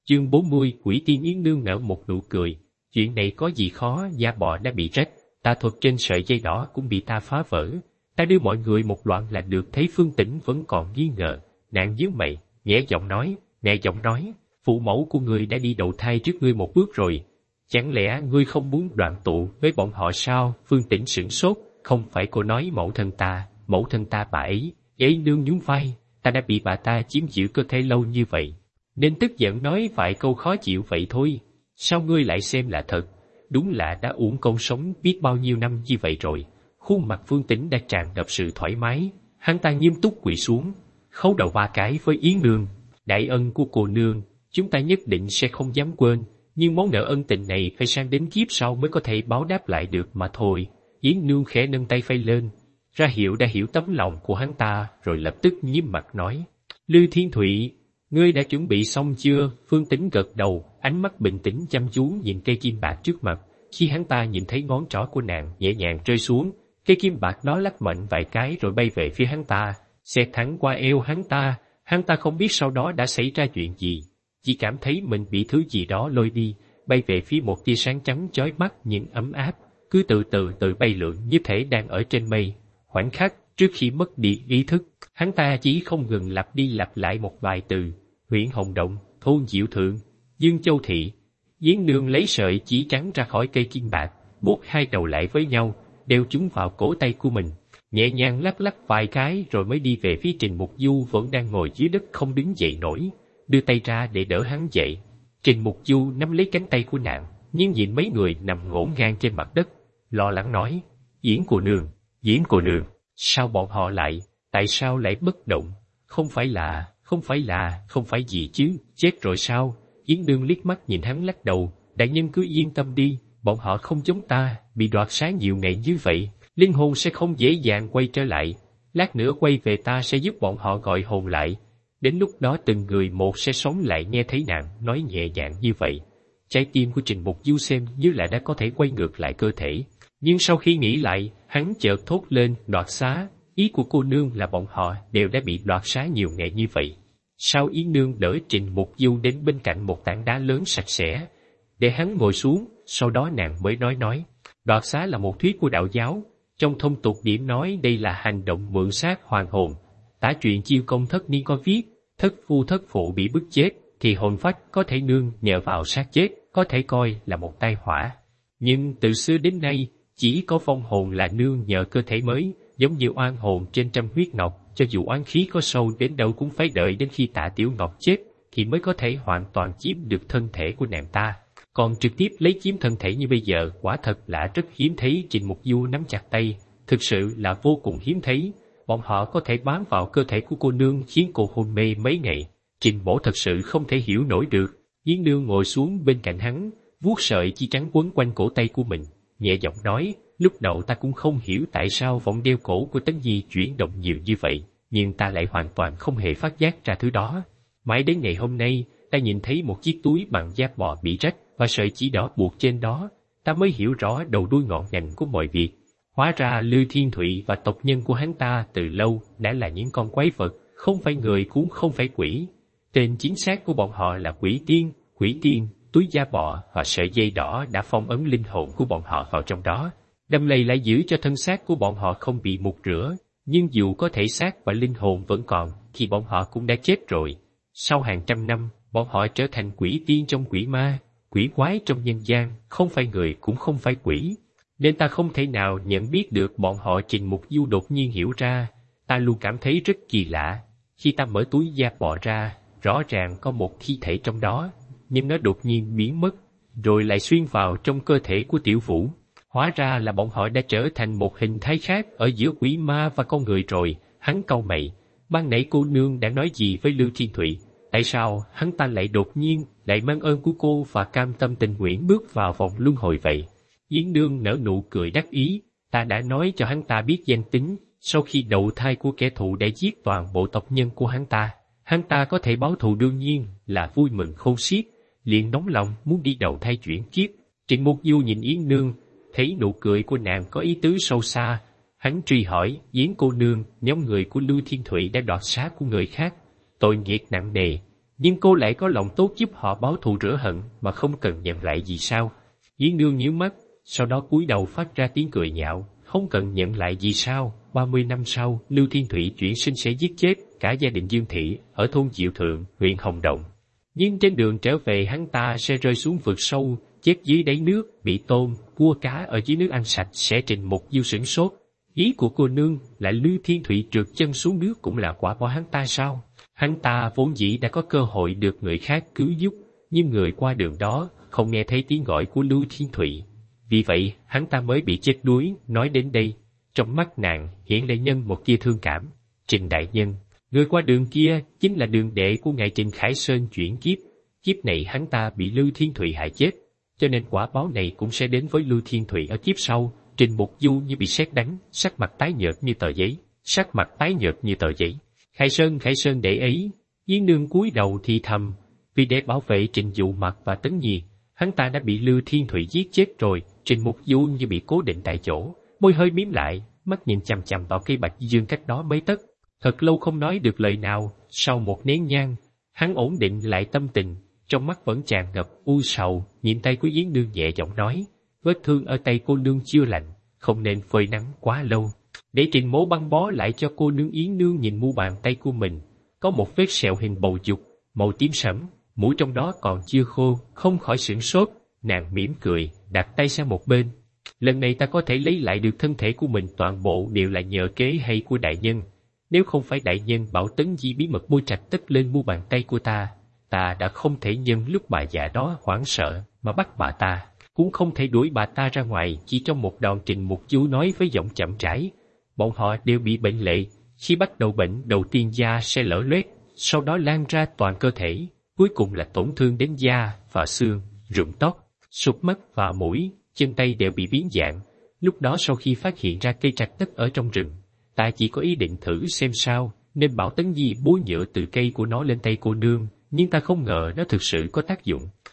Chương 40, Quỷ Tiên Yến Nương nở một nụ cười. Chuyện này có gì khó, da bò đã bị rách, tà thuật trên sợi dây đỏ cũng bị ta phá vỡ. Ta đưa mọi người một đoạn là được, thấy Phương Tĩnh vẫn còn nghi ngờ. Nàng nhíu mày, nhẹ giọng nói, phụ mẫu của ngươi đã đi đầu thai trước ngươi một bước rồi. Chẳng lẽ ngươi không muốn đoạn tụ với bọn họ sao? Phương Tĩnh sửng sốt, không phải cô nói mẫu thân ta bà ấy. Nương nhún vai, ta đã bị bà ta chiếm giữ cơ thể lâu như vậy, nên tức giận nói vài câu khó chịu vậy thôi. Sao ngươi lại xem là thật? Đúng là đã uổng công sống biết bao nhiêu năm như vậy rồi. Khuôn mặt Phương Tĩnh đã tràn ngập sự thoải mái, hắn ta nghiêm túc quỳ xuống, khấu đầu 3 cái với Yến Nương. Đại ân của cô nương, chúng ta nhất định sẽ không dám quên, nhưng món nợ ân tình này phải sang đến kiếp sau mới có thể báo đáp lại được mà thôi. Yến Nương khẽ nâng tay phây lên, ra hiệu đã hiểu tấm lòng của hắn ta, rồi lập tức nhíu mặt nói, Lư Thiên Thụy, ngươi đã chuẩn bị xong chưa? Phương Tĩnh gật đầu, ánh mắt bình tĩnh chăm chú nhìn cây kim bạc trước mặt. Khi hắn ta nhìn thấy ngón trỏ của nàng nhẹ nhàng rơi xuống, cây kim bạc đó lắc mạnh vài cái rồi bay về phía hắn ta, xẹt thẳng qua eo hắn ta. Hắn ta không biết sau đó đã xảy ra chuyện gì, chỉ cảm thấy mình bị thứ gì đó lôi đi, bay về phía một tia sáng trắng chói mắt nhưng ấm áp, cứ từ từ bay lượn như thể đang ở trên mây. Khoảnh khắc trước khi mất đi ý thức, hắn ta chỉ không ngừng lặp đi lặp lại một vài từ: Huyện Hồng Động, thôn Diệu Thượng, Dương Châu Thị. Yến Nương lấy sợi chỉ trắng ra khỏi cây kim bạc, buộc 2 đầu lại với nhau, đeo chúng vào cổ tay của mình, nhẹ nhàng lắc vài cái rồi mới đi về phía Trình Mục Du vẫn đang ngồi dưới đất không đứng dậy nổi, đưa tay ra để đỡ hắn dậy. Trình Mục Du nắm lấy cánh tay của nàng, nhưng nhìn mấy người nằm ngổn ngang trên mặt đất, lo lắng nói, Yến cô nương, sao bọn họ tại sao lại bất động? Không phải gì chứ, chết rồi sao? Yến Nương liếc mắt nhìn hắn lắc đầu, đại nhân cứ yên tâm đi, bọn họ không giống ta, bị đoạt xá nhiều ngày như vậy, linh hồn sẽ không dễ dàng quay trở lại. Lát nữa quay về ta sẽ giúp bọn họ gọi hồn lại. Đến lúc đó từng người một sẽ sống lại. Nghe thấy nàng nói nhẹ nhàng như vậy, trái tim của Trình Mục Du xem như là đã có thể quay ngược lại cơ thể. Nhưng sau khi nghĩ lại, hắn chợt thốt lên, đoạt xá, ý của cô nương là bọn họ đều đã bị đoạt xá nhiều ngày như vậy. Sao? Yến Nương đỡ Trình Mục Du đến bên cạnh một tảng đá lớn sạch sẽ, để hắn ngồi xuống, sau đó nàng mới nói, đoạt xá là một thuyết của đạo giáo, trong thông tục điểm nói đây là hành động mượn xác hoàn hồn. Tả truyện Chiêu Công Thất Niên có viết, thất phu thất phụ bị bức chết, thì hồn phách có thể nương nhờ vào xác chết, có thể coi là một tai họa. Nhưng từ xưa đến nay, chỉ có vong hồn là nương nhờ cơ thể mới, giống như oan hồn trên trăm huyết ngọc, cho dù oán khí có sâu đến đâu cũng phải đợi đến khi Tạ Tiểu Ngọc chết, thì mới có thể hoàn toàn chiếm được thân thể của nàng ta. Còn trực tiếp lấy chiếm thân thể như bây giờ, quả thật là rất hiếm thấy. Trình Mục Du nắm chặt tay, thực sự là vô cùng hiếm thấy. Bọn họ có thể bám vào cơ thể của cô nương khiến cô hôn mê mấy ngày. Trình Bổ thật sự không thể hiểu nổi được. Yến Nương ngồi xuống bên cạnh hắn, vuốt sợi chỉ trắng quấn quanh cổ tay của mình, nhẹ giọng nói, lúc đầu ta cũng không hiểu tại sao vòng đeo cổ của Tấn Nhi chuyển động nhiều như vậy, nhưng ta lại hoàn toàn không hề phát giác ra thứ đó. Mãi đến ngày hôm nay, ta nhìn thấy một chiếc túi bằng da bò bị rách và sợi chỉ đỏ buộc trên đó, ta mới hiểu rõ đầu đuôi ngọn ngành của mọi việc. Hóa ra Lư Thiên Thụy và tộc nhân của hắn ta từ lâu đã là những con quái vật, không phải người cũng không phải quỷ. Tên chính xác của bọn họ là quỷ tiên, túi da bò và sợi dây đỏ đã phong ấn linh hồn của bọn họ vào trong đó, đâm lầy lại giữ cho thân xác của bọn họ không bị mục rửa. Nhưng dù có thể xác và linh hồn vẫn còn, thì bọn họ cũng đã chết rồi. Sau hàng trăm năm, bọn họ trở thành quỷ tiên trong quỷ ma, quỷ quái trong nhân gian, không phải người cũng không phải quỷ. Nên ta không thể nào nhận biết được bọn họ. Trình Mục Du đột nhiên hiểu ra, ta luôn cảm thấy rất kỳ lạ. Khi ta mở túi da bò ra, rõ ràng có một thi thể trong đó, nhưng nó đột nhiên biến mất, rồi lại xuyên vào trong cơ thể của Tiểu Vũ. Hóa ra là bọn họ đã trở thành một hình thái khác ở giữa quỷ ma và con người rồi. Hắn cau mày, ban nãy cô nương đã nói gì với Lưu Thiên Thụy? Tại sao hắn ta lại đột nhiên lại mang ơn của cô và cam tâm tình nguyện bước vào vòng luân hồi vậy? Yến Nương nở nụ cười đắc ý, ta đã nói cho hắn ta biết danh tính, sau khi đầu thai của kẻ thù đã giết toàn bộ tộc nhân của hắn ta có thể báo thù, đương nhiên là vui mừng khôn xiết, liền nóng lòng muốn đi đầu thai chuyển kiếp. Trịnh Mục Du nhìn Yến Nương, thấy nụ cười của nàng có ý tứ sâu xa, hắn truy hỏi, Yến cô nương, nhóm người của Lưu Thiên Thụy đã đoạt xác của người khác, tội nghiệp nặng nề, Nhưng cô lại có lòng tốt giúp họ báo thù rửa hận mà không cần nhận lại gì sao? Yến Nương nhíu mắt, sau đó cúi đầu phát ra tiếng cười nhạo. Không cần nhận lại gì sao? 30 năm sau, Lưu Thiên Thụy chuyển sinh sẽ giết chết cả gia đình Dương Thị ở thôn Diệu Thượng, huyện Hồng Động. Nhưng trên đường trở về hắn ta sẽ rơi xuống vực sâu, chết dưới đáy nước, bị tôm, cua cá ở dưới nước ăn sạch. Sẽ Trình Mục Du sửng sốt. Ý của cô nương là Lưu Thiên Thụy trượt chân xuống nước cũng là quả bỏ hắn ta sao? Hắn ta vốn dĩ đã có cơ hội được người khác cứu giúp, nhưng người qua đường đó không nghe thấy tiếng gọi của Lưu Thiên Thụy. Vì vậy, hắn ta mới bị chết đuối. Nói đến đây, trong mắt nàng hiện lên nhân một tia thương cảm. Trình đại nhân, người qua đường kia chính là đường đệ của ngài Trình Khải Sơn chuyển kiếp. Kiếp này hắn ta bị Lưu Thiên Thụy hại chết, cho nên quả báo này cũng sẽ đến với Lưu Thiên Thụy ở kiếp sau. Trình Mục Du như bị sét đánh, sắc mặt tái nhợt như tờ giấy. Khải Sơn để ý. Yến Nương cúi đầu thì thầm, vì để bảo vệ Trình Dụ Mặc và Tấn Nhi, hắn ta đã bị Lưu Thiên Thụy giết chết rồi. Trình Mục Du như bị cố định tại chỗ, môi hơi mím lại, mắt nhìn chằm chằm vào cây bạch dương cách đó mấy tấc. Thật lâu không nói được lời nào. Sau một nén nhang, hắn ổn định lại tâm tình, trong mắt vẫn tràn ngập u sầu, nhìn tay của Yến Nương nhẹ giọng nói, vết thương ở tay cô nương chưa lành, không nên phơi nắng quá lâu. Để Trình Mỗ băng bó lại cho cô nương. Yến Nương nhìn mu bàn tay của mình, có một vết sẹo hình bầu dục, màu tím sẫm, mũi trong đó còn chưa khô, không khỏi sửng sốt. Nàng mỉm cười, đặt tay sang một bên. Lần này ta có thể lấy lại được thân thể của mình toàn bộ đều là nhờ kế hay của đại nhân. Nếu không phải đại nhân bảo Tấn Di bí mật bôi trạch tất lên mu bàn tay của ta đã không thể nhân lúc bà già đó hoảng sợ mà bắt bà ta, cũng không thể đuổi bà ta ra ngoài chỉ trong một đòn. Trình Mục Du nói với giọng chậm rãi, bọn họ đều bị bệnh lệ. Khi bắt đầu bệnh, đầu tiên da sẽ lở loét, sau đó lan ra toàn cơ thể, cuối cùng là tổn thương đến da và xương, rụng tóc, sụp mắt và mũi, chân tay đều bị biến dạng. Lúc đó sau khi phát hiện ra cây trạch tất ở trong rừng, ta chỉ có ý định thử xem sao, nên bảo Tấn Di bôi nhựa từ cây của nó lên tay cô nương, nhưng ta không ngờ nó thực sự có tác dụng.